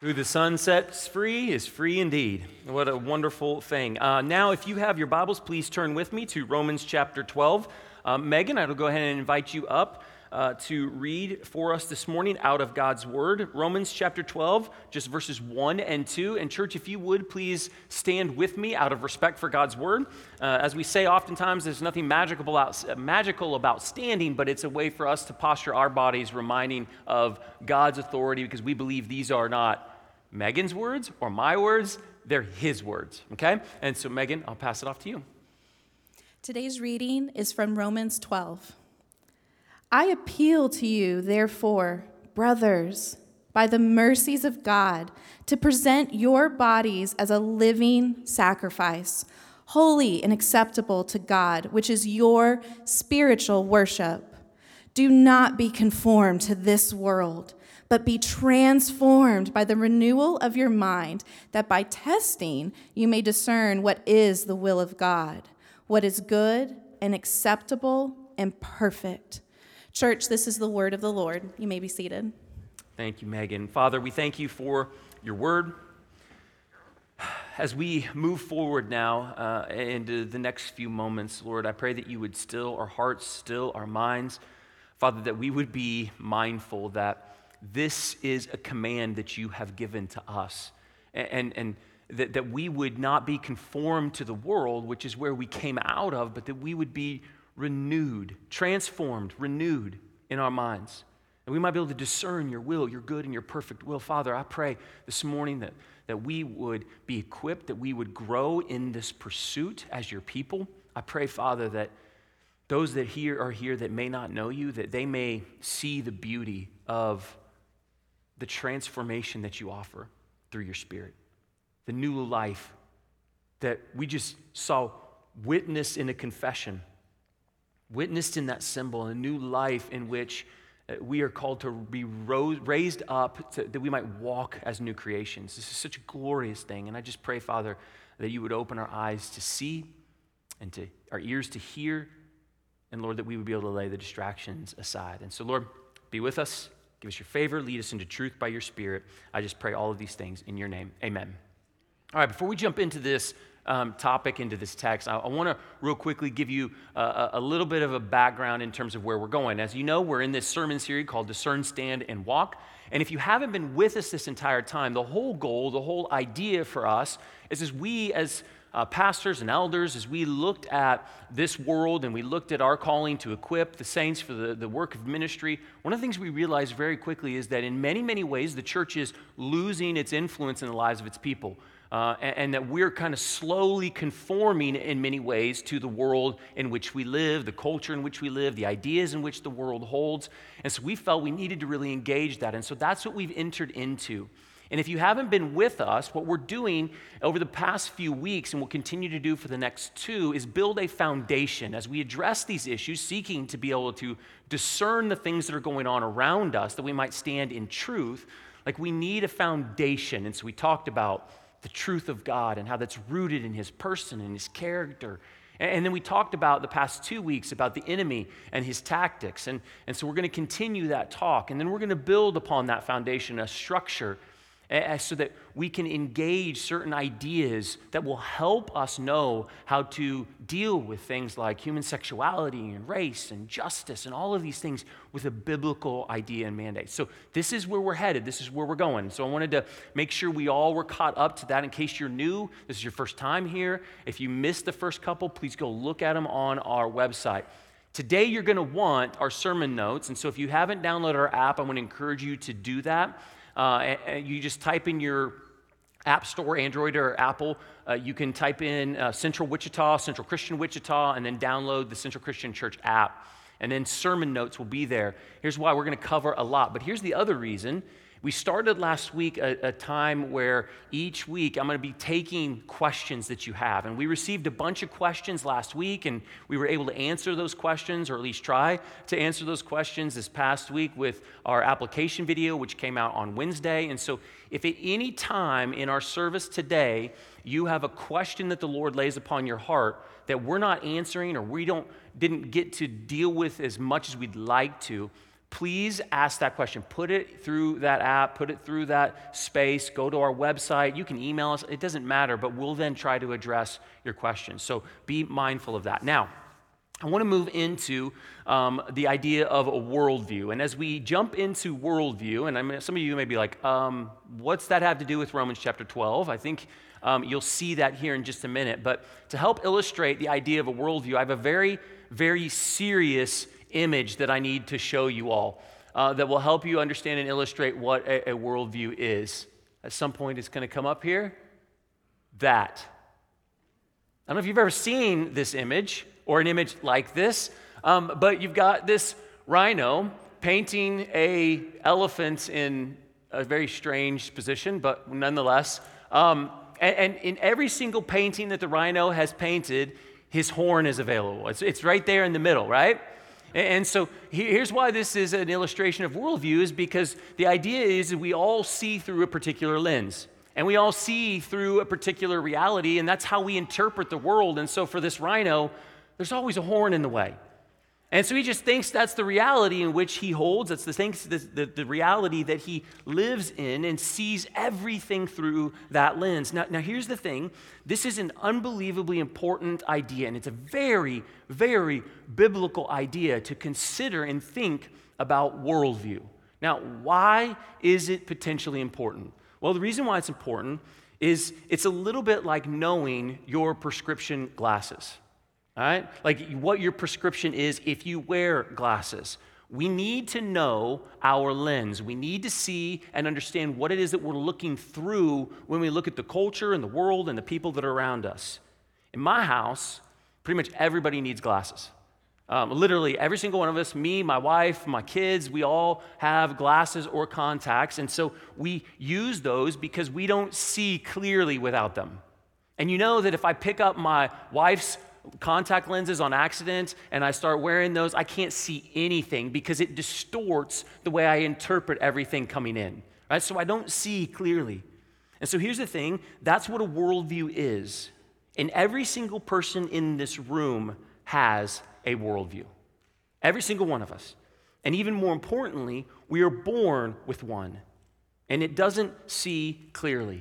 Who the Son sets free is free indeed. What a wonderful thing. Now, if you have your Bibles, please turn with me to Romans chapter 12. Megan, I will go ahead and invite you up to read for us this morning out of God's Word. Romans chapter 12, just verses 1 and 2. And church, if you would, please stand with me out of respect for God's Word. As we say oftentimes, there's nothing magical about standing, but it's a way for us to posture our bodies, reminding of God's authority, because we believe these are not Megan's words or my words, they're His words, okay? And so, Megan, I'll pass it off to you. Today's reading is from Romans 12. I appeal to you, therefore, brothers, by the mercies of God, to present your bodies as a living sacrifice, holy and acceptable to God, which is your spiritual worship. Do not be conformed to this world, but be transformed by the renewal of your mind, that by testing you may discern what is the will of God, what is good and acceptable and perfect. Church, this is the word of the Lord. You may be seated. Thank you, Megan. Father, we thank you for your word. As we move forward now into the next few moments, Lord, I pray that you would still our hearts, still our minds. Father, that we would be mindful that this is a command that you have given to us, and that we would not be conformed to the world, which is where we came out of, but that we would be renewed, transformed, renewed in our minds. And we might be able to discern your will, your good and your perfect will. Father, I pray this morning that we would be equipped, that we would grow in this pursuit as your people. I pray, Father, that those that are here that may not know you, that they may see the beauty of the transformation that you offer through your Spirit, the new life that we just saw witnessed in a confession, witnessed in that symbol, a new life in which we are called to be raised up that we might walk as new creations. This is such a glorious thing, and I just pray, Father, that you would open our eyes to see and to our ears to hear, and Lord, that we would be able to lay the distractions aside. And so, Lord, be with us. Give us your favor. Lead us into truth by your Spirit. I just pray all of these things in your name. Amen. All right, before we jump into this topic, into this text, I want to real quickly give you a little bit of a background in terms of where we're going. As you know, we're in this sermon series called Discern, Stand, and Walk. And if you haven't been with us this entire time, the whole goal, the whole idea for us is as we as pastors and elders, as we looked at this world and we looked at our calling to equip the saints for the work of ministry, one of the things we realized very quickly is that in many, many ways, the church is losing its influence in the lives of its people. And that we're kind of slowly conforming in many ways to the world in which we live, the culture in which we live, the ideas in which the world holds. And so we felt we needed to really engage that. And so that's what we've entered into. And if you haven't been with us, what we're doing over the past few weeks, and we'll continue to do for the next 2, is build a foundation as we address these issues, seeking to be able to discern the things that are going on around us, that we might stand in truth. Like, we need a foundation. And so we talked about the truth of God and how that's rooted in His person and His character. And then we talked about the past 2 weeks about the enemy and his tactics. And so we're going to continue that talk. And then we're going to build upon that foundation, a structure, so that we can engage certain ideas that will help us know how to deal with things like human sexuality and race and justice and all of these things with a biblical idea and mandate. So this is where we're headed. This is where we're going. So I wanted to make sure we all were caught up to that. In case you're new, this is your first time here. If you missed the first couple, please go look at them on our website. Today, you're going to want our sermon notes. And so if you haven't downloaded our app, I'm going to encourage you to do that. And you just type in your app store, Android or Apple. You can type in Central Wichita, Central Christian Wichita, and then download the Central Christian Church app. And then sermon notes will be there. Here's why we're going to cover a lot. But here's the other reason. We started last week a time where each week I'm going to be taking questions that you have. And we received a bunch of questions last week, and we were able to answer those questions, or at least try to answer those questions this past week with our application video, which came out on Wednesday. And so if at any time in our service today you have a question that the Lord lays upon your heart that we're not answering, or we didn't get to deal with as much as we'd like to, please ask that question. Put it through that app, put it through that space, go to our website. You can email us, it doesn't matter, but we'll then try to address your questions. So be mindful of that. Now, I want to move into the idea of a worldview. And as we jump into worldview, and some of you may be like, what's that have to do with Romans chapter 12? I think you'll see that here in just a minute. But to help illustrate the idea of a worldview, I have a very, very serious image that I need to show you all that will help you understand and illustrate what a worldview is. At some point, it's going to come up here. That. I don't know if you've ever seen this image or an image like this, but you've got this rhino painting a elephant in a very strange position, but nonetheless. And in every single painting that the rhino has painted, his horn is available. It's right there in the middle, right? And so here's why this is an illustration of worldview, is because the idea is that we all see through a particular lens. And we all see through a particular reality, and that's how we interpret the world. And so for this rhino, there's always a horn in the way. And so he just thinks that's the reality in which he holds. That's the reality that he lives in and sees everything through that lens. Now, here's the thing. This is an unbelievably important idea, and it's a very, very biblical idea to consider and think about worldview. Now, why is it potentially important? Well, the reason why it's important is it's a little bit like knowing your prescription glasses. All right? Like what your prescription is if you wear glasses. We need to know our lens. We need to see and understand what it is that we're looking through when we look at the culture and the world and the people that are around us. In my house, pretty much everybody needs glasses. Literally every single one of us, me, my wife, my kids, we all have glasses or contacts. And so we use those because we don't see clearly without them. And you know that if I pick up my wife's contact lenses on accident and I start wearing those, I can't see anything because it distorts the way I interpret everything coming in, right? So I don't see clearly. And so here's the thing, that's what a worldview is. And every single person in this room has a worldview. Every single one of us. And even more importantly, we are born with one. And it doesn't see clearly.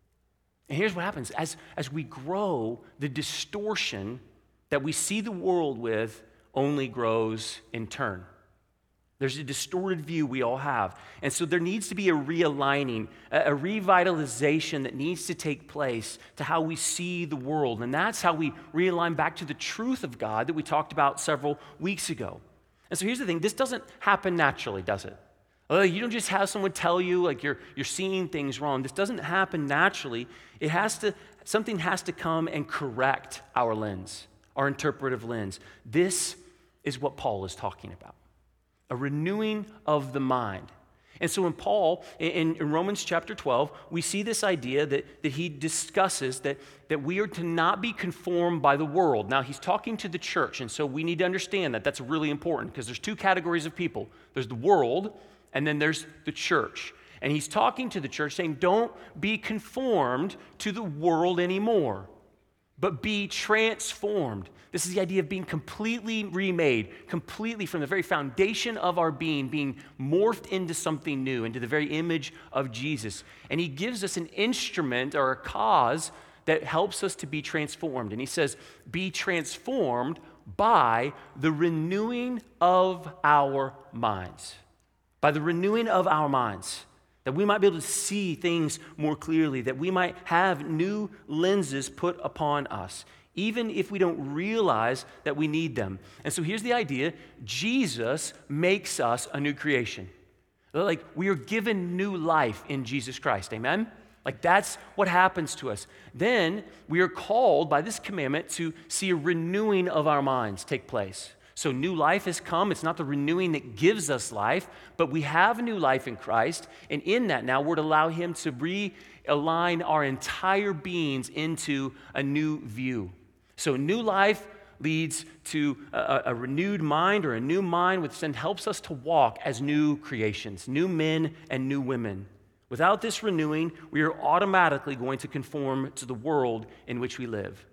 And here's what happens. As we grow, the distortion that we see the world with only grows in turn. There's a distorted view we all have. And so there needs to be a realigning, a revitalization that needs to take place to how we see the world. And that's how we realign back to the truth of God that we talked about several weeks ago. And so here's the thing. This doesn't happen naturally, does it? You don't just have someone tell you like you're seeing things wrong. This doesn't happen naturally. Something has to come and correct our lens, our interpretive lens. This is what Paul is talking about. A renewing of the mind. And so in Paul, in Romans chapter 12, we see this idea that he discusses that we are to not be conformed by the world. Now, he's talking to the church, and so we need to understand that that's really important because there's two categories of people. There's the world, and then there's the church. And he's talking to the church saying, don't be conformed to the world anymore, but be transformed. This is the idea of being completely remade, completely from the very foundation of our being morphed into something new, into the very image of Jesus. And he gives us an instrument or a cause that helps us to be transformed. And he says, be transformed by the renewing of our minds. By the renewing of our minds. That we might be able to see things more clearly, that we might have new lenses put upon us, even if we don't realize that we need them. And so here's the idea. Jesus makes us a new creation. Like we are given new life in Jesus Christ, amen? Like that's what happens to us. Then we are called by this commandment to see a renewing of our minds take place. So new life has come. It's not the renewing that gives us life, but we have a new life in Christ. And in that now, we're to allow him to realign our entire beings into a new view. So new life leads to a renewed mind or a new mind, which then helps us to walk as new creations, new men and new women. Without this renewing, we are automatically going to conform to the world in which we live.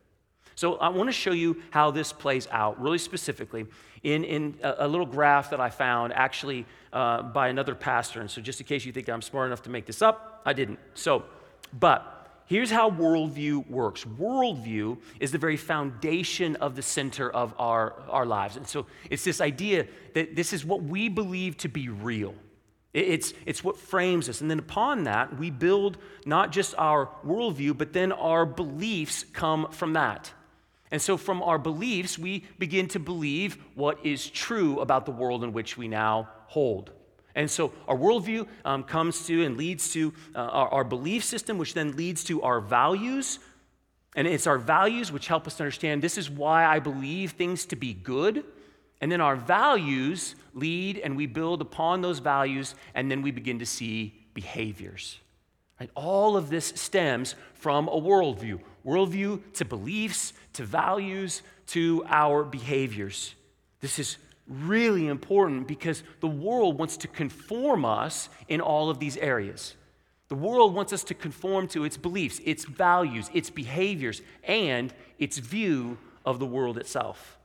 So I want to show you how this plays out really specifically in a little graph that I found actually by another pastor. And so just in case you think I'm smart enough to make this up, I didn't. But here's how worldview works. Worldview is the very foundation of the center of our lives. And so it's this idea that this is what we believe to be real. It's what frames us. And then upon that, we build not just our worldview, but then our beliefs come from that. And so from our beliefs, we begin to believe what is true about the world in which we now hold. And so our worldview comes to and leads to our belief system, which then leads to our values. And it's our values which help us to understand this is why I believe things to be good. And then our values lead and we build upon those values, and then we begin to see behaviors. Right? All of this stems from a worldview. Worldview to beliefs, to values, to our behaviors. This is really important because the world wants to conform us in all of these areas. The world wants us to conform to its beliefs, its values, its behaviors, and its view of the world itself.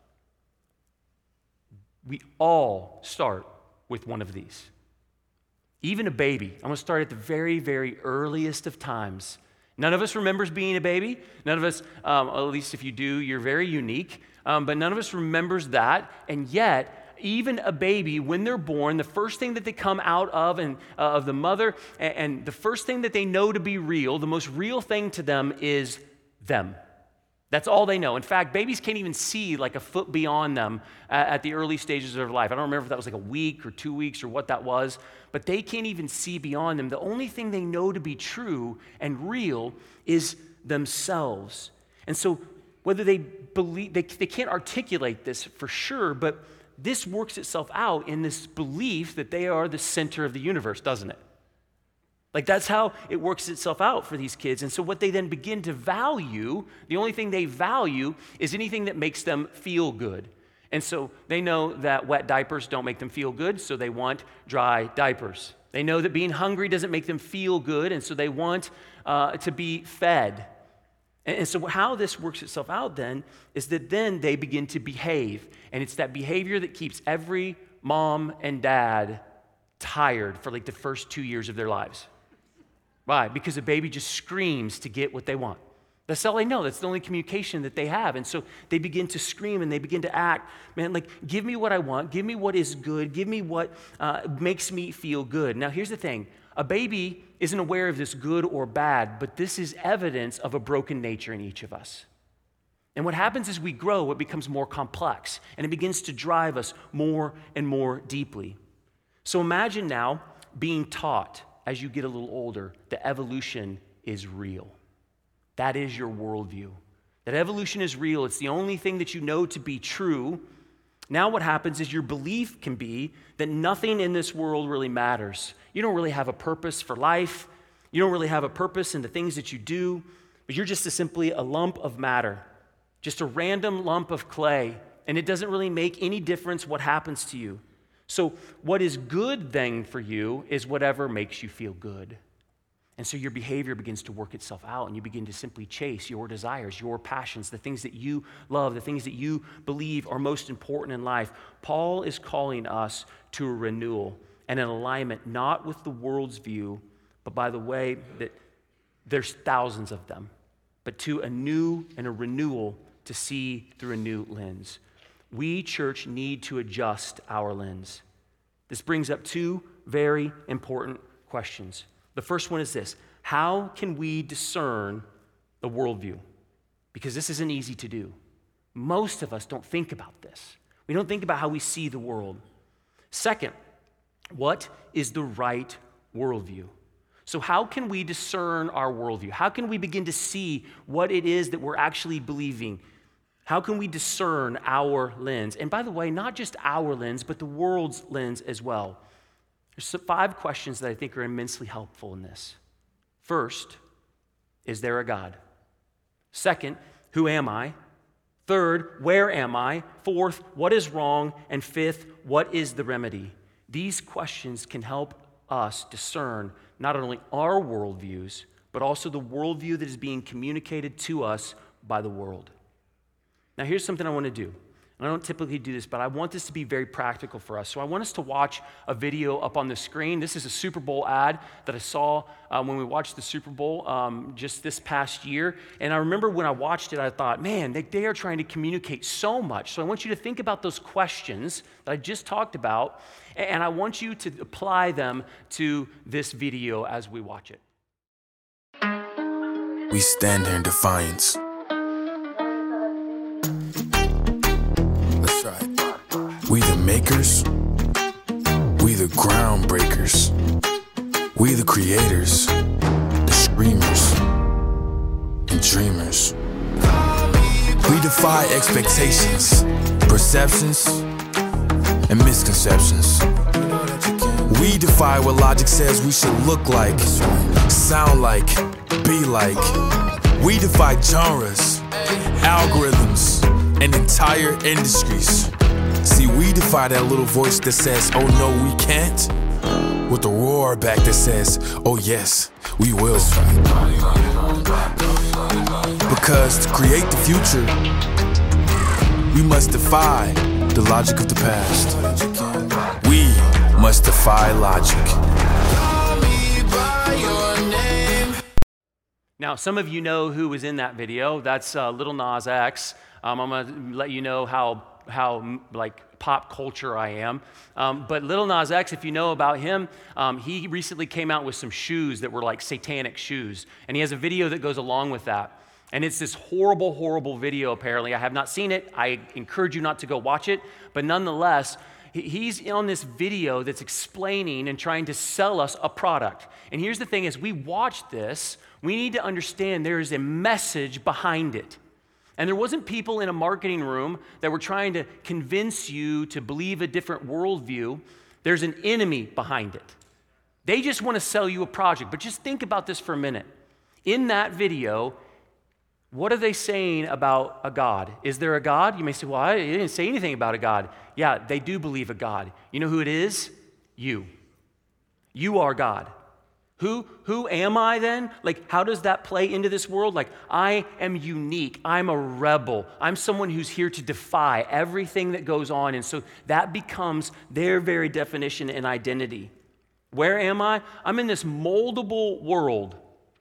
We all start with one of these. Even a baby. I'm going to start at the very, very earliest of times. None of us remembers being a baby. None of us, at least if you do, you're very unique. But none of us remembers that. And yet, even a baby, when they're born, the first thing that they come out of the mother, and the first thing that they know to be real, the most real thing to them is them. That's all they know. In fact, babies can't even see like a foot beyond them at the early stages of their life. I don't remember if that was like a week or 2 weeks or what that was, but they can't even see beyond them. The only thing they know to be true and real is themselves. And so whether they believe, they can't articulate this for sure, but this works itself out in this belief that they are the center of the universe, doesn't it? Like that's how it works itself out for these kids. And so what they then begin to value, the only thing they value is anything that makes them feel good. And so they know that wet diapers don't make them feel good, so they want dry diapers. They know that being hungry doesn't make them feel good, and so they want to be fed. And so how this works itself out then is that then they begin to behave. And it's that behavior that keeps every mom and dad tired for like the first 2 years of their lives. Why? Because a baby just screams to get what they want. That's all they know. That's the only communication that they have. And so they begin to scream and they begin to act, man, like, give me what I want. Give me what is good. Give me what makes me feel good. Now, here's the thing. A baby isn't aware of this good or bad, but this is evidence of a broken nature in each of us. And what happens as we grow, it becomes more complex, and it begins to drive us more and more deeply. So imagine now being taught as you get a little older that evolution is real. That is your worldview. That evolution is real. It's the only thing that you know to be true. Now what happens is your belief can be that nothing in this world really matters. You don't really have a purpose for life. You don't really have a purpose in the things that you do, but you're just simply a lump of matter, just a random lump of clay, and it doesn't really make any difference what happens to you. So what is good then for you is whatever makes you feel good. And so your behavior begins to work itself out, and you begin to simply chase your desires, your passions, the things that you love, the things that you believe are most important in life. Paul is calling us to a renewal and an alignment, not with the world's view, but by the way that there's thousands of them, but to a new and a renewal to see through a new lens. We, church, need to adjust our lens. This brings up two very important questions. The first one is this: how can we discern the worldview? Because this isn't easy to do. Most of us don't think about this. We don't think about how we see the world. Second, what is the right worldview? So how can we discern our worldview? How can we begin to see what it is that we're actually believing? How can we discern our lens? And by the way, not just our lens, but the world's lens as well. There's 5 questions that I think are immensely helpful in this. First, is there a God? Second, who am I? Third, where am I? Fourth, what is wrong? And fifth, what is the remedy? These questions can help us discern not only our worldviews, but also the worldview that is being communicated to us by the world. Now, here's something I want to do. I don't typically do this, but I want this to be very practical for us. So I want us to watch a video up on the screen. This is a Super Bowl ad that I saw when we watched the Super Bowl just this past year. And I remember when I watched it, I thought, man, they are trying to communicate so much. So I want you to think about those questions that I just talked about, and I want you to apply them to this video as we watch it. We stand here in defiance. We the makers, we the groundbreakers, we the creators, the screamers, and dreamers. We defy expectations, perceptions, and misconceptions. We defy what logic says we should look like, sound like, be like. We defy genres, algorithms, and entire industries. See, we defy that little voice that says, oh no, we can't, with the roar back that says, oh yes, we will. Because to create the future, we must defy the logic of the past. We must defy logic. Now, some of you know who was in that video. That's Lil Nas X. I'm going to let you know how like pop culture I am. But Lil Nas X, if you know about him, he recently came out with some shoes that were like satanic shoes. And he has a video that goes along with that. And it's this horrible, horrible video, apparently. I have not seen it. I encourage you not to go watch it. But nonetheless, he's on this video that's explaining and trying to sell us a product. And here's the thing, as we watch this, we need to understand there is a message behind it. And there wasn't people in a marketing room that were trying to convince you to believe a different worldview. There's an enemy behind it. They just want to sell you a project. But just think about this for a minute. In that video, what are they saying about a God? Is there a God? You may say, well, I didn't say anything about a God. Yeah, they do believe a God. You know who it is? You. You are God. Who am I then? Like, how does that play into this world? Like, I am unique. I'm a rebel. I'm someone who's here to defy everything that goes on. And so that becomes their very definition and identity. Where am I? I'm in this moldable world.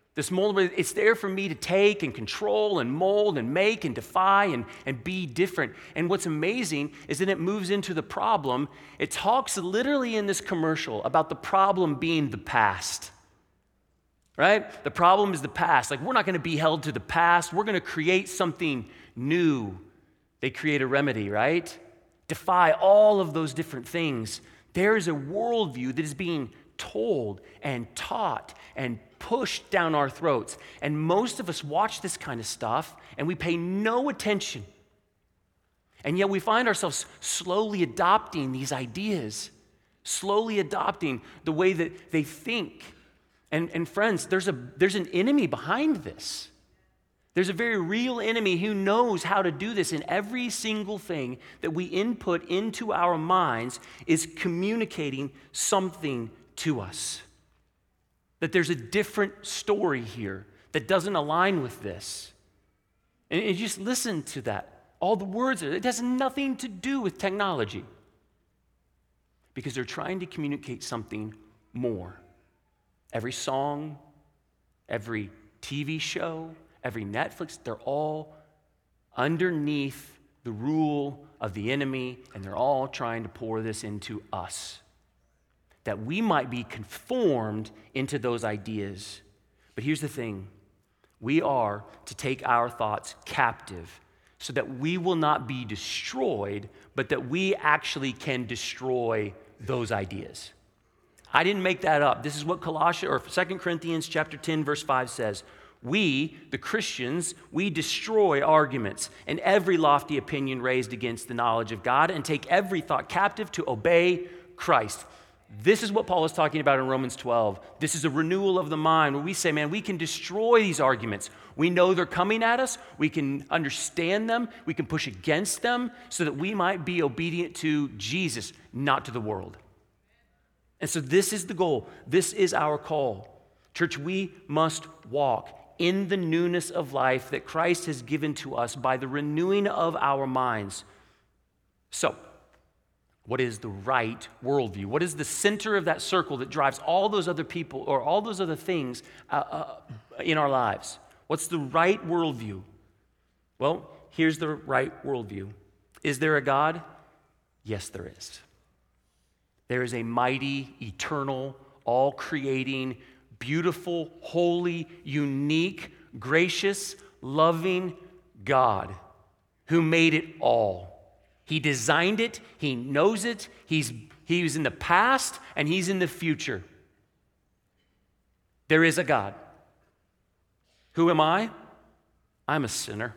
It's there for me to take and control and mold and make and defy and be different. And what's amazing is that it moves into the problem. It talks literally in this commercial about the problem being the past. Right? The problem is the past. Like, we're not going to be held to the past. We're going to create something new. They create a remedy, right? Defy all of those different things. There is a worldview that is being told and taught and pushed down our throats. And most of us watch this kind of stuff and we pay no attention. And yet we find ourselves slowly adopting these ideas, slowly adopting the way that they think. And friends, there's an enemy behind this. There's a very real enemy who knows how to do this, and every single thing that we input into our minds is communicating something to us. That there's a different story here that doesn't align with this. And you just listen to that. All the words, it has nothing to do with technology. Because they're trying to communicate something more. Every song, every TV show, every Netflix, they're all underneath the rule of the enemy, and they're all trying to pour this into us, that we might be conformed into those ideas. But here's the thing. We are to take our thoughts captive so that we will not be destroyed, but that we actually can destroy those ideas. I didn't make that up. This is what 2 Corinthians chapter 10, verse 5 says. We, the Christians, we destroy arguments and every lofty opinion raised against the knowledge of God and take every thought captive to obey Christ. This is what Paul is talking about in Romans 12. This is a renewal of the mind where we say, man, we can destroy these arguments. We know they're coming at us. We can understand them. We can push against them so that we might be obedient to Jesus, not to the world. And so this is the goal. This is our call. Church, we must walk in the newness of life that Christ has given to us by the renewing of our minds. So, what is the right worldview? What is the center of that circle that drives all those other people or all those other things in our lives? What's the right worldview? Well, here's the right worldview. Is there a God? Yes, there is. There is a mighty, eternal, all-creating, beautiful, holy, unique, gracious, loving God who made it all. He designed it, he knows it, he was in the past, and he's in the future. There is a God. Who am I? I'm a sinner.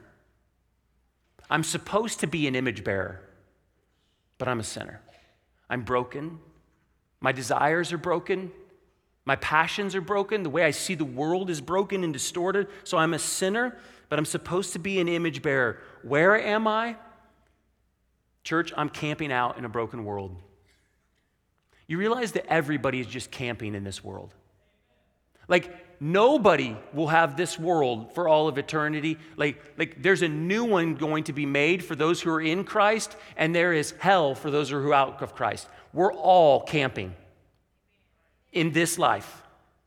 I'm supposed to be an image bearer, but I'm a sinner. I'm broken. My desires are broken. My passions are broken. The way I see the world is broken and distorted. So I'm a sinner, but I'm supposed to be an image bearer. Where am I? Church, I'm camping out in a broken world. You realize that everybody is just camping in this world. Like, nobody will have this world for all of eternity. Like there's a new one going to be made for those who are in Christ, and there is hell for those who are out of Christ. We're all camping in this life.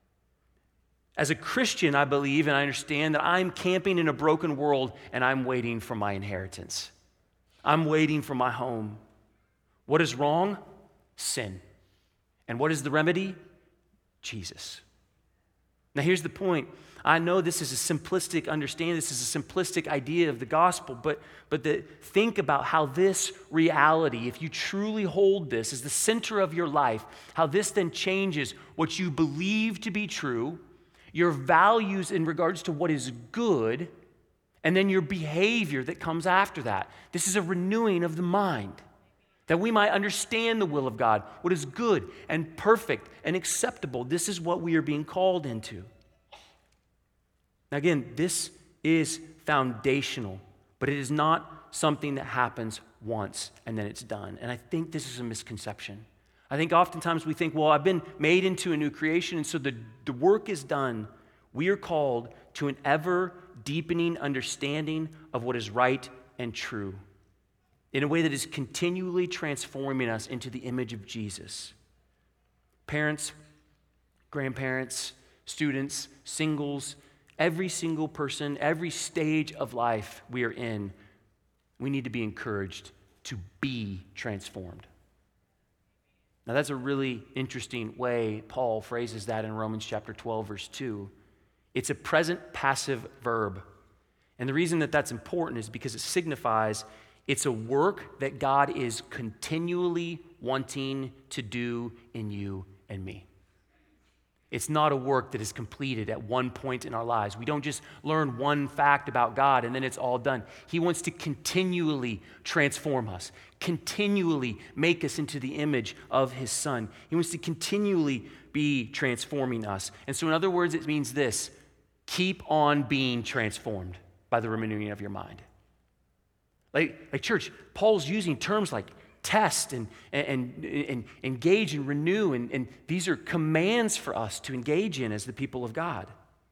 As a Christian, I believe and I understand that I'm camping in a broken world, and I'm waiting for my inheritance. I'm waiting for my home. What is wrong? Sin. And what is the remedy? Jesus. Now here's the point. I know this is a simplistic understanding, this is a simplistic idea of the gospel, but think about how this reality, if you truly hold this as the center of your life, how this then changes what you believe to be true, your values in regards to what is good, and then your behavior that comes after that. This is a renewing of the mind, that we might understand the will of God, what is good and perfect and acceptable. This is what we are being called into. Now again, this is foundational, but it is not something that happens once and then it's done. And I think this is a misconception. I think oftentimes we think, well, I've been made into a new creation, and so the work is done. We are called to an ever-deepening understanding of what is right and true in a way that is continually transforming us into the image of Jesus. Parents, grandparents, students, singles, every single person, every stage of life we are in, we need to be encouraged to be transformed. Now that's a really interesting way Paul phrases that in Romans chapter 12, verse 2. It's a present passive verb. And the reason that that's important is because it signifies it's a work that God is continually wanting to do in you and me. It's not a work that is completed at one point in our lives. We don't just learn one fact about God and then it's all done. He wants to continually transform us, continually make us into the image of his Son. He wants to continually be transforming us. And so in other words, it means this: keep on being transformed by the renewing of your mind. Like church, Paul's using terms like test and engage and renew, and these are commands for us to engage in as the people of God.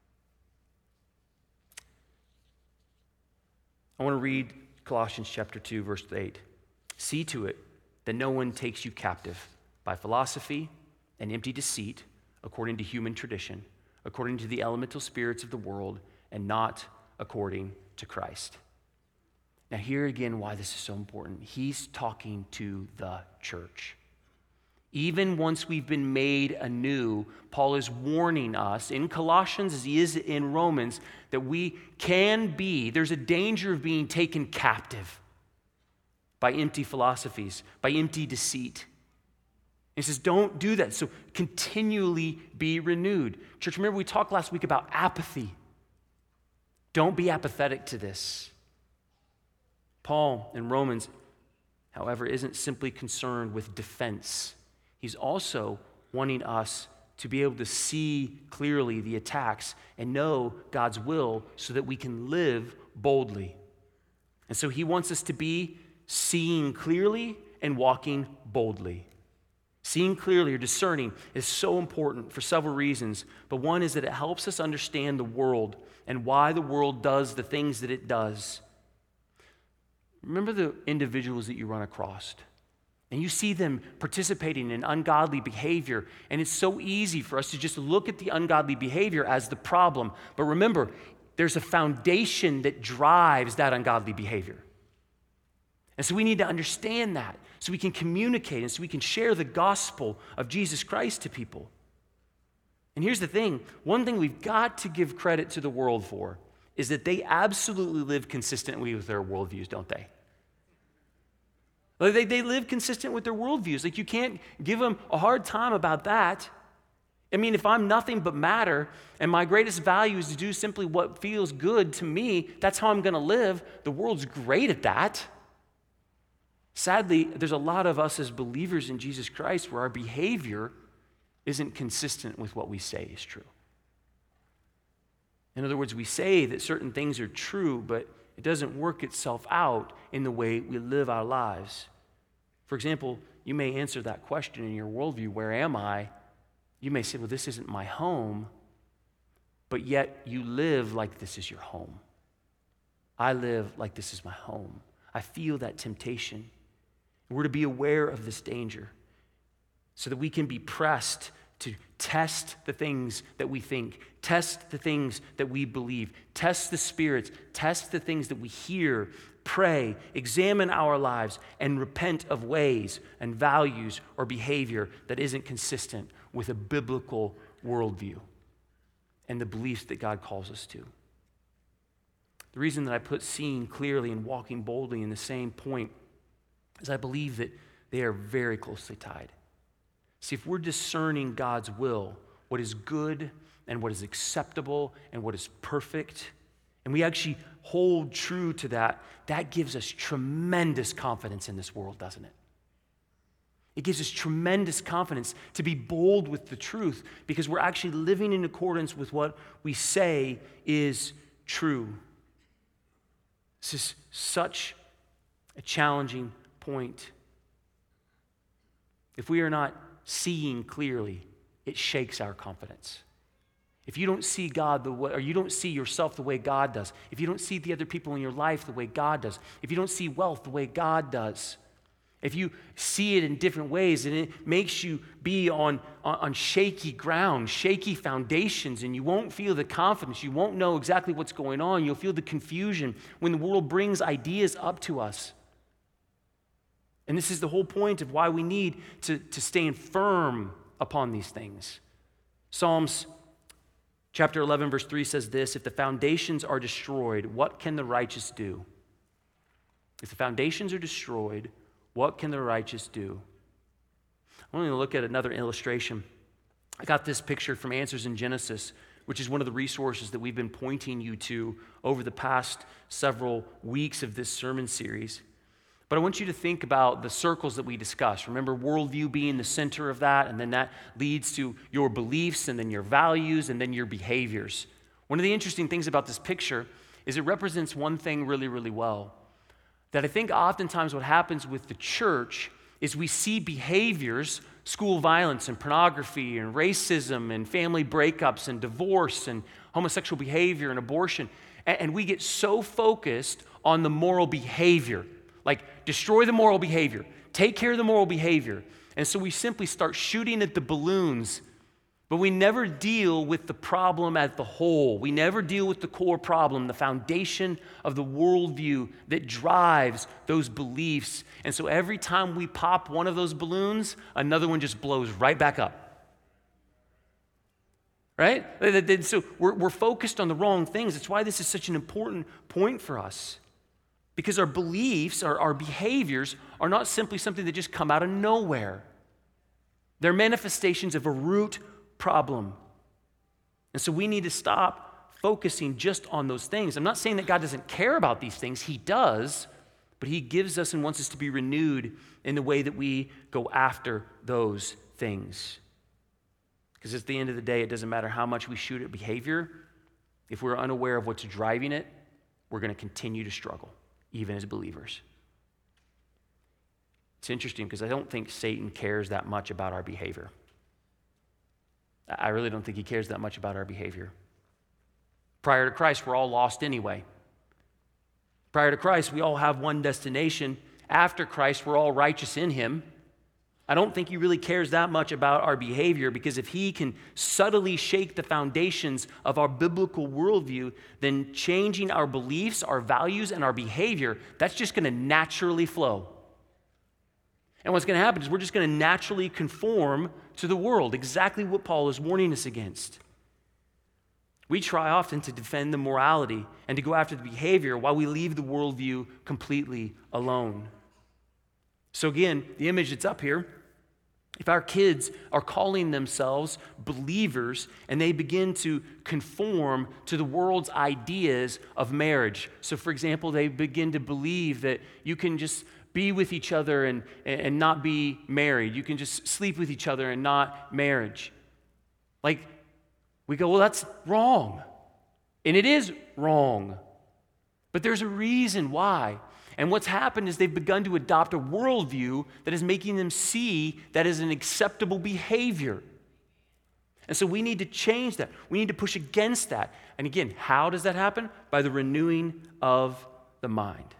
I want to read Colossians chapter 2, verse 8. See to it that no one takes you captive by philosophy and empty deceit, according to human tradition, according to the elemental spirits of the world, and not according to Christ. Now, here again, why this is so important. He's talking to the church. Even once we've been made anew, Paul is warning us in Colossians, as he is in Romans, that we there's a danger of being taken captive by empty philosophies, by empty deceit. He says, don't do that. So continually be renewed. Church, remember we talked last week about apathy. Don't be apathetic to this. Paul in Romans, however, isn't simply concerned with defense. He's also wanting us to be able to see clearly the attacks and know God's will so that we can live boldly. And so he wants us to be seeing clearly and walking boldly. Seeing clearly or discerning is so important for several reasons, but one is that it helps us understand the world and why the world does the things that it does. Remember the individuals that you run across, and you see them participating in ungodly behavior, and it's so easy for us to just look at the ungodly behavior as the problem. But remember, there's a foundation that drives that ungodly behavior. And so we need to understand that so we can communicate and so we can share the gospel of Jesus Christ to people. And here's the thing, one thing we've got to give credit to the world for is that they absolutely live consistently with their worldviews, don't they? They live consistent with their worldviews. Like, you can't give them a hard time about that. I mean, if I'm nothing but matter and my greatest value is to do simply what feels good to me, that's how I'm going to live. The world's great at that. Sadly, there's a lot of us as believers in Jesus Christ where our behavior isn't consistent with what we say is true. In other words, we say that certain things are true, but it doesn't work itself out in the way we live our lives. For example, you may answer that question in your worldview, where am I? You may say, well, this isn't my home, but yet you live like this is your home. I live like this is my home. I feel that temptation. We're to be aware of this danger so that we can be pressed to test the things that we think, test the things that we believe, test the spirits, test the things that we hear, pray, examine our lives, and repent of ways and values or behavior that isn't consistent with a biblical worldview and the beliefs that God calls us to. The reason that I put seeing clearly and walking boldly in the same point is I believe that they are very closely tied. See, if we're discerning God's will, what is good and what is acceptable and what is perfect, and we actually hold true to that, that gives us tremendous confidence in this world, doesn't it? It gives us tremendous confidence to be bold with the truth because we're actually living in accordance with what we say is true. This is such a challenging point. If we are not seeing clearly, it shakes our confidence. If you don't see God the way, or you don't see yourself the way God does, if you don't see the other people in your life the way God does, if you don't see wealth the way God does, if you see it in different ways and it makes you be on shaky ground, shaky foundations, and you won't feel the confidence, you won't know exactly what's going on, you'll feel the confusion when the world brings ideas up to us. And this is the whole point of why we need to stand firm upon these things. Psalms chapter 11, verse 3 says this, if the foundations are destroyed, what can the righteous do? If the foundations are destroyed, what can the righteous do? I want to look at another illustration. I got this picture from Answers in Genesis, which is one of the resources that we've been pointing you to over the past several weeks of this sermon series. But I want you to think about the circles that we discussed. Remember, worldview being the center of that, and then that leads to your beliefs, and then your values, and then your behaviors. One of the interesting things about this picture is it represents one thing really, really well. That I think oftentimes what happens with the church is we see behaviors, school violence and pornography and racism and family breakups and divorce and homosexual behavior and abortion, and we get so focused on the moral behavior. Like, destroy the moral behavior, take care of the moral behavior. And so we simply start shooting at the balloons, but we never deal with the problem as the whole. We never deal with the core problem, the foundation of the worldview that drives those beliefs. And so every time we pop one of those balloons, another one just blows right back up. Right? So we're focused on the wrong things. That's why this is such an important point for us. Because our beliefs, our behaviors, are not simply something that just come out of nowhere. They're manifestations of a root problem. And so we need to stop focusing just on those things. I'm not saying that God doesn't care about these things. He does, but He gives us and wants us to be renewed in the way that we go after those things. Because at the end of the day, it doesn't matter how much we shoot at behavior. If we're unaware of what's driving it, we're going to continue to struggle, even as believers. It's interesting because I don't think Satan cares that much about our behavior. I really don't think he cares that much about our behavior. Prior to Christ, we're all lost anyway. Prior to Christ, we all have one destination. After Christ, we're all righteous in him. I don't think he really cares that much about our behavior, because if he can subtly shake the foundations of our biblical worldview, then changing our beliefs, our values, and our behavior, that's just going to naturally flow. And what's going to happen is we're just going to naturally conform to the world, exactly what Paul is warning us against. We try often to defend the morality and to go after the behavior while we leave the worldview completely alone. So again, the image that's up here, if our kids are calling themselves believers and they begin to conform to the world's ideas of marriage. So for example, they begin to believe that you can just be with each other and not be married. You can just sleep with each other and not marriage. Like, we go, well, that's wrong. And it is wrong. But there's a reason why. And what's happened is they've begun to adopt a worldview that is making them see that as an acceptable behavior. And so we need to change that. We need to push against that. And again, how does that happen? By the renewing of the mind.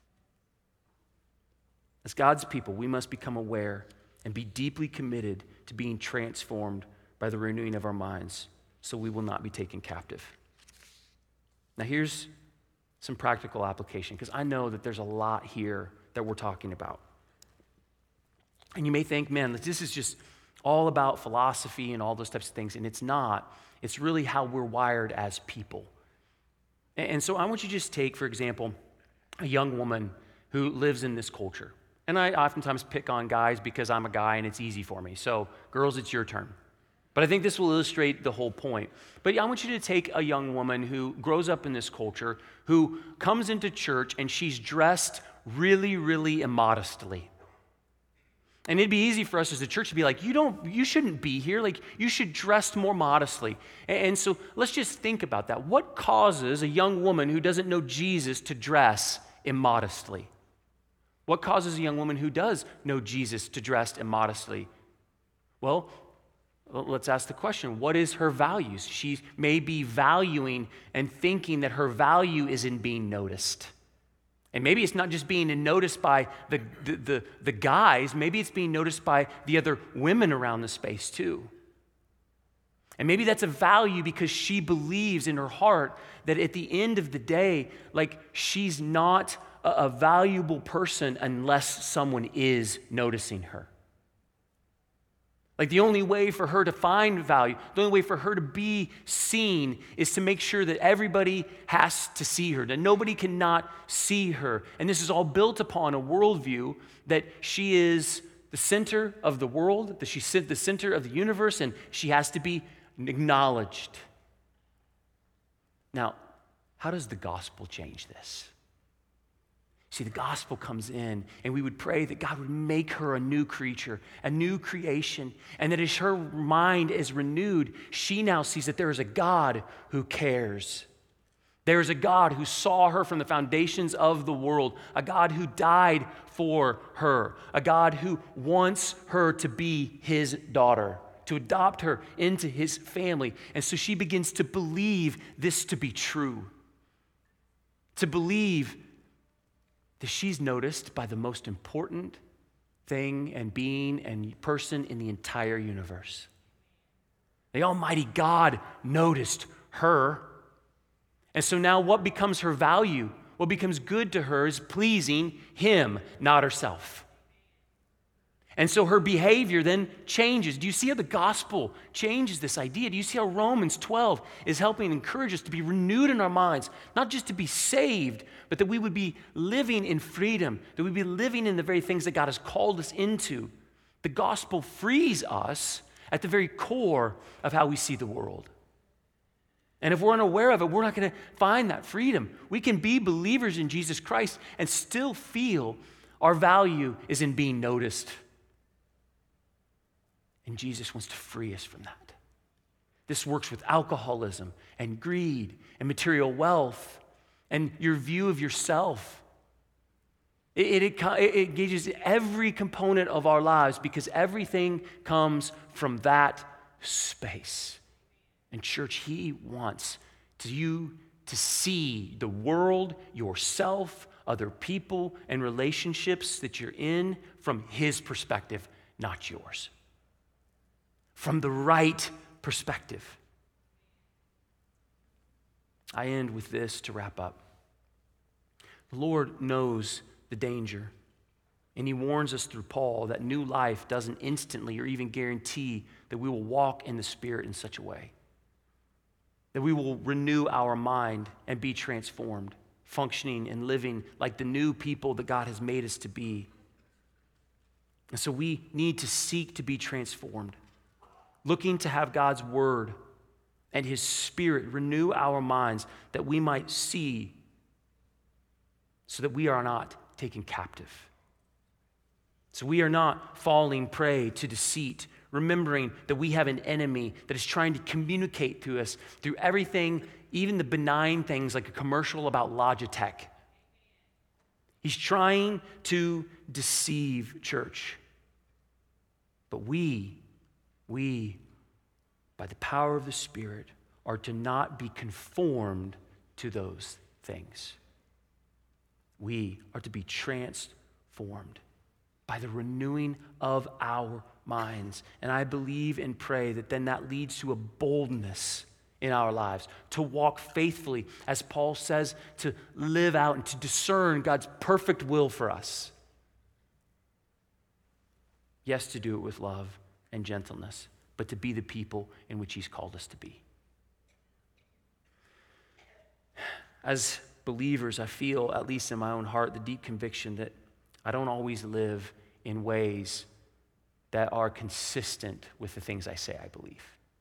As God's people, we must become aware and be deeply committed to being transformed by the renewing of our minds, so we will not be taken captive. Now here's some practical application, because I know that there's a lot here that we're talking about. And you may think, man, this is just all about philosophy and all those types of things, and it's not. It's really how we're wired as people. And so I want you to just take, for example, a young woman who lives in this culture. And I oftentimes pick on guys because I'm a guy and it's easy for me. So girls, it's your turn. But I think this will illustrate the whole point. But I want you to take a young woman who grows up in this culture, who comes into church and she's dressed really, really immodestly. And it'd be easy for us as a church to be like, you shouldn't be here. Like, you should dress more modestly. And so let's just think about that. What causes a young woman who doesn't know Jesus to dress immodestly? What causes a young woman who does know Jesus to dress immodestly? Well, let's ask the question, what is her values? She may be valuing and thinking that her value is in being noticed. And maybe it's not just being noticed by the guys, maybe it's being noticed by the other women around the space too. And maybe that's a value because she believes in her heart that at the end of the day, like, she's not a valuable person unless someone is noticing her. Like, the only way for her to find value, the only way for her to be seen is to make sure that everybody has to see her, that nobody cannot see her. And this is all built upon a worldview that she is the center of the world, that she's the center of the universe, and she has to be acknowledged. Now, how does the gospel change this? See, the gospel comes in, and we would pray that God would make her a new creature, a new creation, and that as her mind is renewed, she now sees that there is a God who cares. There is a God who saw her from the foundations of the world, a God who died for her, a God who wants her to be his daughter, to adopt her into his family. And so she begins to believe this to be true, to believe that she's noticed by the most important thing and being and person in the entire universe. The Almighty God noticed her. And so now what becomes her value, what becomes good to her, is pleasing him, not herself. And so her behavior then changes. Do you see how the gospel changes this idea? Do you see how Romans 12 is helping encourage us to be renewed in our minds, not just to be saved, but that we would be living in freedom, that we'd be living in the very things that God has called us into. The gospel frees us at the very core of how we see the world. And if we're unaware of it, we're not going to find that freedom. We can be believers in Jesus Christ and still feel our value is in being noticed. And Jesus wants to free us from that. This works with alcoholism and greed and material wealth and your view of yourself. It engages every component of our lives because everything comes from that space. And church, he wants you to see the world, yourself, other people, and relationships that you're in from his perspective, not yours. From the right perspective. I end with this to wrap up. The Lord knows the danger, and he warns us through Paul that new life doesn't instantly or even guarantee that we will walk in the Spirit in such a way, that we will renew our mind and be transformed, functioning and living like the new people that God has made us to be. And so we need to seek to be transformed, looking to have God's word and his Spirit renew our minds that we might see so that we are not taken captive. So we are not falling prey to deceit, remembering that we have an enemy that is trying to communicate to us through everything, even the benign things like a commercial about Logitech. He's trying to deceive, church. But we, by the power of the Spirit, are to not be conformed to those things. We are to be transformed by the renewing of our minds. And I believe and pray that then that leads to a boldness in our lives, to walk faithfully, as Paul says, to live out and to discern God's perfect will for us. Yes, to do it with love and gentleness, but to be the people in which he's called us to be. As believers, I feel, at least in my own heart, the deep conviction that I don't always live in ways that are consistent with the things I say I believe.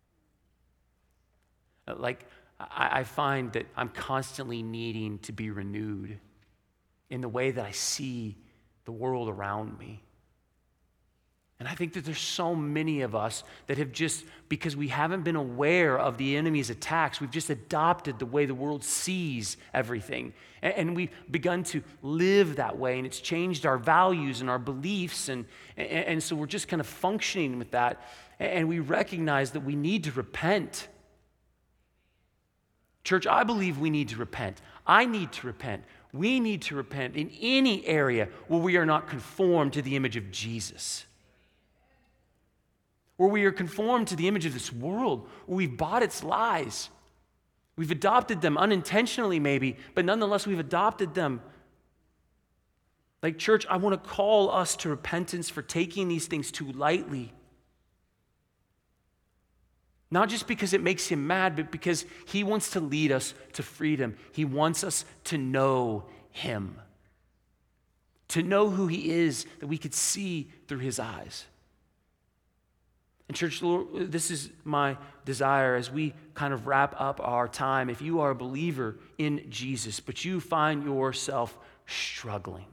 Like, I find that I'm constantly needing to be renewed in the way that I see the world around me. And I think that there's so many of us that have just, because we haven't been aware of the enemy's attacks, we've just adopted the way the world sees everything. And we've begun to live that way, and it's changed our values and our beliefs, and so we're just kind of functioning with that. And we recognize that we need to repent. Church, I believe we need to repent. I need to repent. We need to repent in any area where we are not conformed to the image of Jesus. Where we are conformed to the image of this world, where we've bought its lies. We've adopted them unintentionally maybe, but nonetheless we've adopted them. Like, church, I want to call us to repentance for taking these things too lightly. Not just because it makes him mad, but because he wants to lead us to freedom. He wants us to know him. To know who he is, that we could see through his eyes. And church, Lord, this is my desire as we kind of wrap up our time. If you are a believer in Jesus, but you find yourself struggling.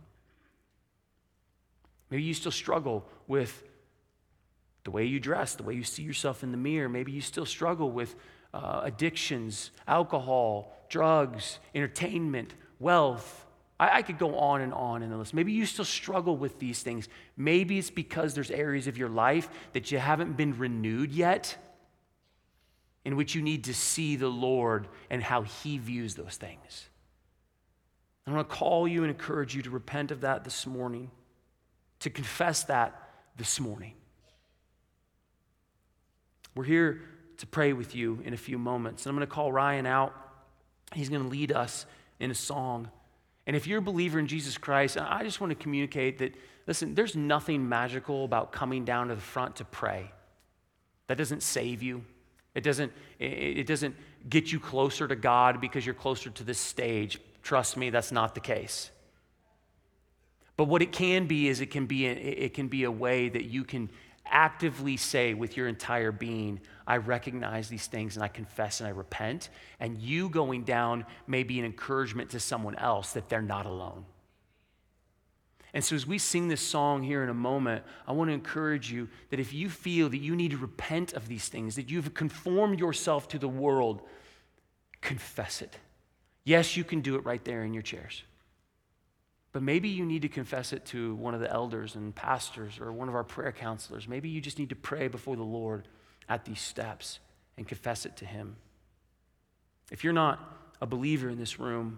Maybe you still struggle with the way you dress, the way you see yourself in the mirror. Maybe you still struggle with addictions, alcohol, drugs, entertainment, wealth. I could go on in the list. Maybe you still struggle with these things. Maybe it's because there's areas of your life that you haven't been renewed yet, in which you need to see the Lord and how he views those things. I want to call you and encourage you to repent of that this morning, to confess that this morning. We're here to pray with you in a few moments. And I'm going to call Ryan out. He's going to lead us in a song. And if you're a believer in Jesus Christ, I just want to communicate that, listen, there's nothing magical about coming down to the front to pray. That doesn't save you. It doesn't get you closer to God because you're closer to this stage. Trust me, that's not the case. But what it can be is it can be a way that you can actively say with your entire being, I recognize these things and I confess and I repent. And you going down may be an encouragement to someone else that they're not alone. And so as we sing this song here in a moment, I want to encourage you that if you feel that you need to repent of these things, that you've conformed yourself to the world, confess it. Yes, you can do it right there in your chairs. But maybe you need to confess it to one of the elders and pastors or one of our prayer counselors. Maybe you just need to pray before the Lord at these steps and confess it to him. If you're not a believer in this room,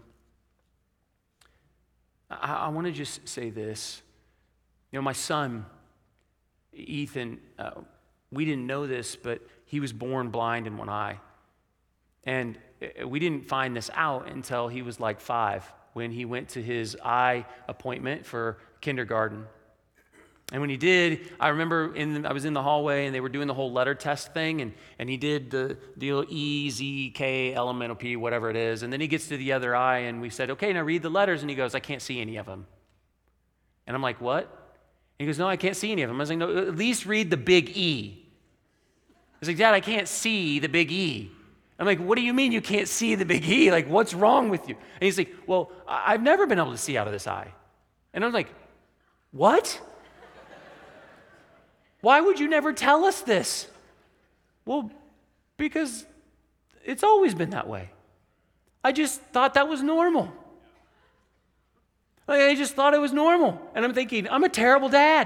I want to just say this. My son, Ethan, we didn't know this, but he was born blind in one eye. And we didn't find this out until he was like 5, when he went to his eye appointment for kindergarten. And when he did, I remember I was in the hallway and they were doing the whole letter test thing, and he did the deal E, Z, K, L, M, N, O, P, whatever it is. And then he gets to the other eye and we said, okay, now read the letters. And he goes, I can't see any of them. And I'm like, what? And he goes, no, I can't see any of them. I was like, no, at least read the big E. He's like, Dad, I can't see the big E. I'm like, what do you mean you can't see the big E? Like, what's wrong with you? And he's like, well, I've never been able to see out of this eye. And I was like, what? Why would you never tell us this? Well, because it's always been that way. I just thought that was normal. I just thought it was normal. And I'm thinking, I'm a terrible dad.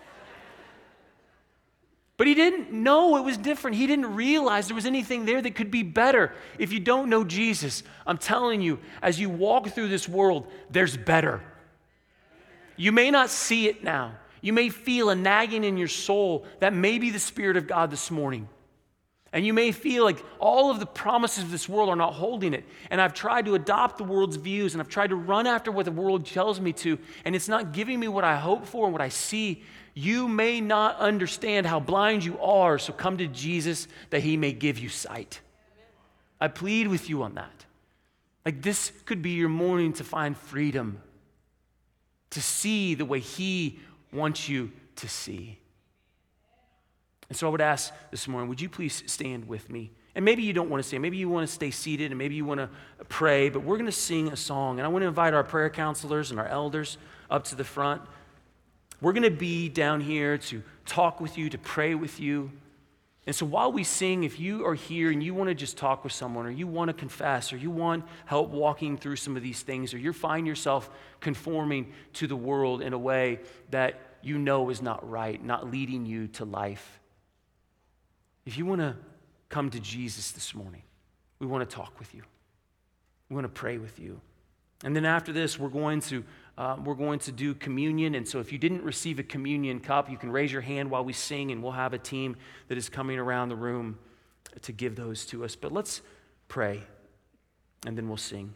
But he didn't know it was different. He didn't realize there was anything there that could be better. If you don't know Jesus, I'm telling you, as you walk through this world, there's better. You may not see it now. You may feel a nagging in your soul that may be the Spirit of God this morning. And you may feel like all of the promises of this world are not holding it. And I've tried to adopt the world's views, and I've tried to run after what the world tells me to, and it's not giving me what I hope for and what I see. You may not understand how blind you are, so come to Jesus that he may give you sight. I plead with you on that. Like, this could be your morning to find freedom, to see the way he wants you to see. And so I would ask this morning, would you please stand with me? And maybe you don't want to stand. Maybe you want to stay seated, and maybe you want to pray, but we're going to sing a song. And I want to invite our prayer counselors and our elders up to the front. We're going to be down here to talk with you, to pray with you. And so while we sing, if you are here and you want to just talk with someone, or you want to confess, or you want help walking through some of these things, or you find yourself conforming to the world in a way that you know is not right, not leading you to life, if you want to come to Jesus this morning, we want to talk with you. We want to pray with you. And then after this, we're going to do communion. And so if you didn't receive a communion cup, you can raise your hand while we sing, and we'll have a team that is coming around the room to give those to us. But let's pray, and then we'll sing.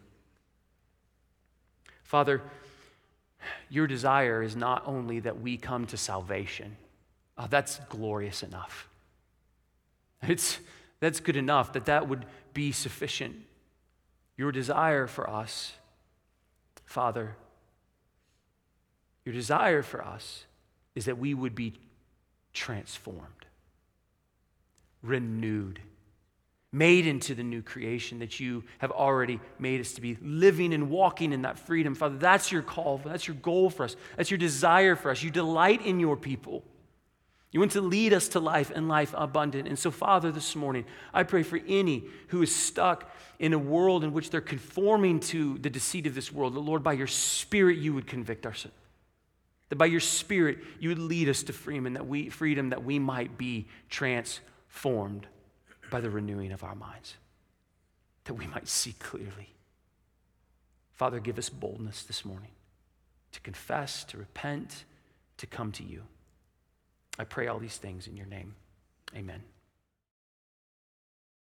Father, your desire is not only that we come to salvation. That's glorious enough. That's good enough, that would be sufficient. Your desire for us, Father, your desire for us is that we would be transformed, renewed, made into the new creation that you have already made us to be, living and walking in that freedom. Father, that's your call. That's your goal for us. That's your desire for us. You delight in your people. You want to lead us to life and life abundant. And so, Father, this morning, I pray for any who is stuck in a world in which they're conforming to the deceit of this world, that, Lord, by your Spirit, you would convict our sin. That by your Spirit, you would lead us to freedom, that we might be transformed by the renewing of our minds, that we might see clearly. Father, give us boldness this morning to confess, to repent, to come to you. I pray all these things in your name. Amen.